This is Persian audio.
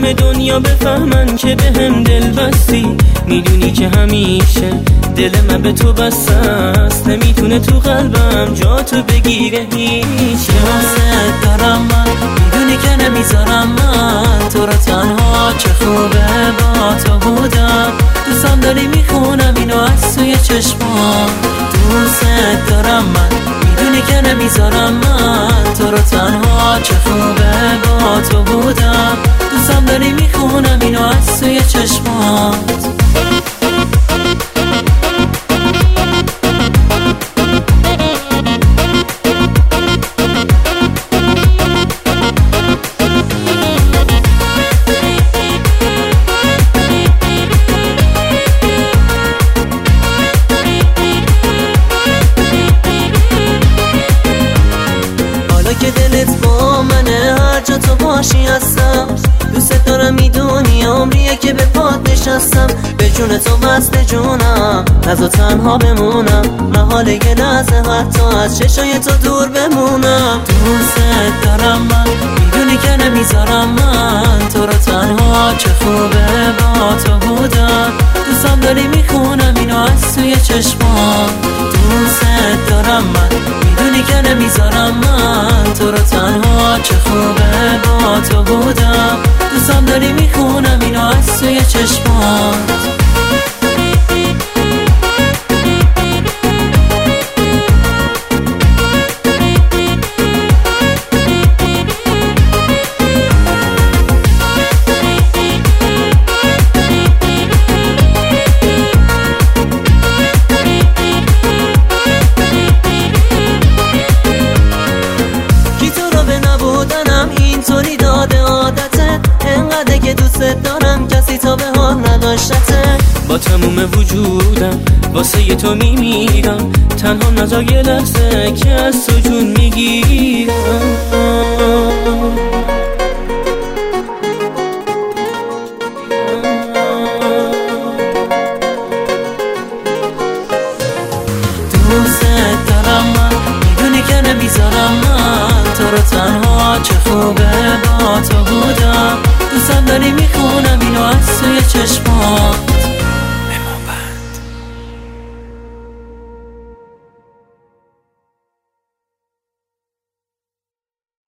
همه دنیا بفهمن که به هم دل بستی. میدونی که همیشه دل من به تو بسته است، نمیتونه تو قلبم جا تو بگیره هیچ. دوست دارم من، میدونی که نمیذارم من تو رو تنها، چه خوبه با تو بودم. دوستم داری میخونم اینو از توی چشمام. دوست دارم من، میدونی که نمیذارم من تو رو تنها، چه خوبه با تو بودم. دوستم داری میخونم اینو از توی چشمات. که دلت با منه، هر جا تو باشی هستم. دوست دارم، میدونی عمریه که به پات نشستم. به جون تو وصل جونم، از تنها بمونم. محال یه لحظه حتی از چشای تو دور بمونم. دوست دارم من، میدونی که نمیذارم من تو رو تنها، چه خوبه با تو بودم. دوستم داری میخونم اینو از توی چشمام. دوست دارم من، میدونی که نمیذارم من تو رو تنها، چه خوبه با تو بودم. دوستم داری میخونم اینو از توی چشمات. اینطوری داده عادتت، انقدر که دوست دارم کسی تا به حال نداشته. با تموم وجودم واسه ی تو میمیرم، تنها نذار یه لحظه که از تو جون میگیرم.